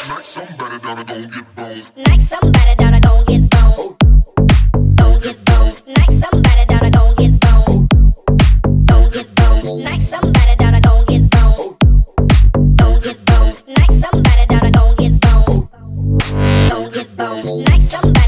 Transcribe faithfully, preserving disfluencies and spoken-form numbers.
Like somebody that gon' get boned. Like somebody that gon' get boned. Gon' get boned. Like somebody that gon' get boned. Gon' get boned. Like somebody that gon' get boned. Gon' get boned. Like somebody that gon' get boned. Gon' get boned. Like somebody